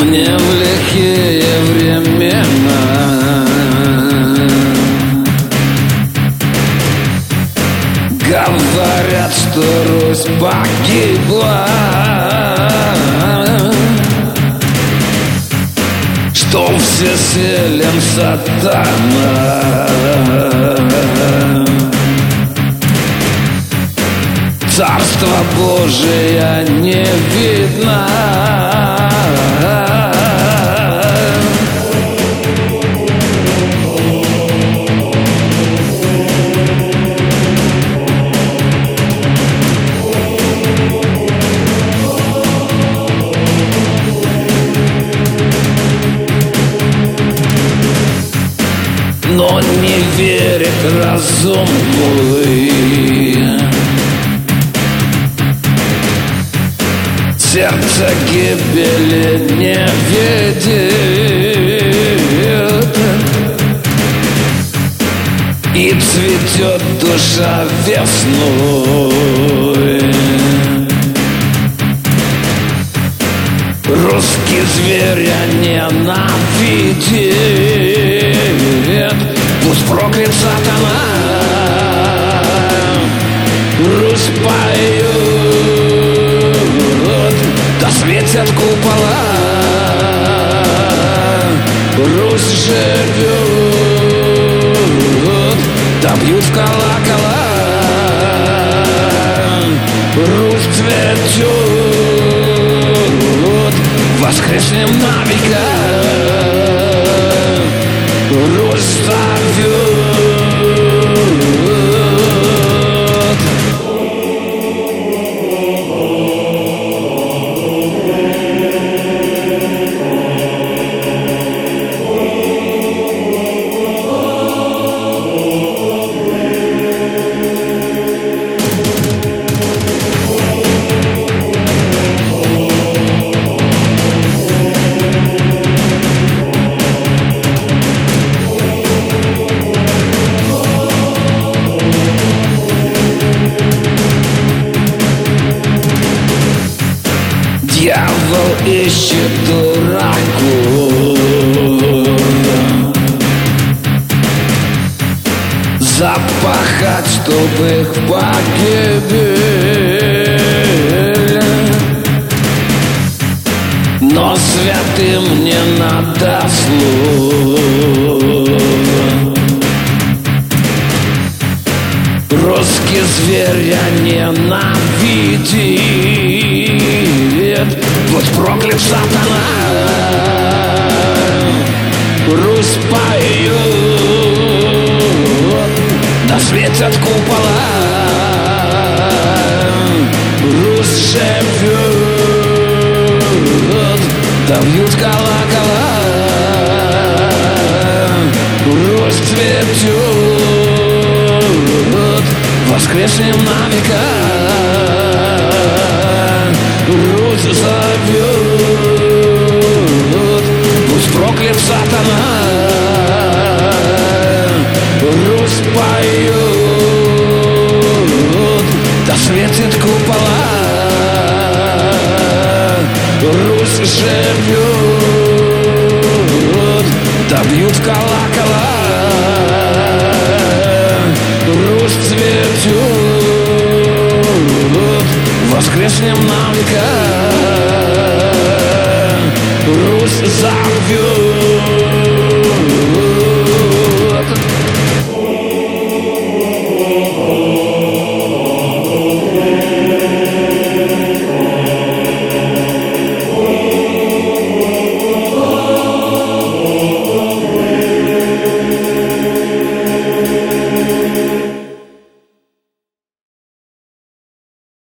не в лихие времена. Говорят, что Русь погибла, что всесилен сатана. Царство Божие не видно. Но не верит разумный, сердце гибели не видит, и цветет душа весной. Русский зверя ненавидит, пусть проклят сатана. Русь поет, да светят купола. Русь живет, да бьют в колокола. Русь цветет, воскреснем на века. Русь зовет. Дьявол ищет дураку запахать, чтобы их погибель. Но святым не надо слов. Русский зверя ненавидит, пусть проклят сатана. Русь поет, да светят купола. Русь живет, да бьют колокола. Русь цветет, воскреснем на века. Русь зовет, пусть проклят сатана. Русь поет, да светит купола. Русь живет, да бьют колокола. Русь цветет, воскреснем на века. Русь зовет.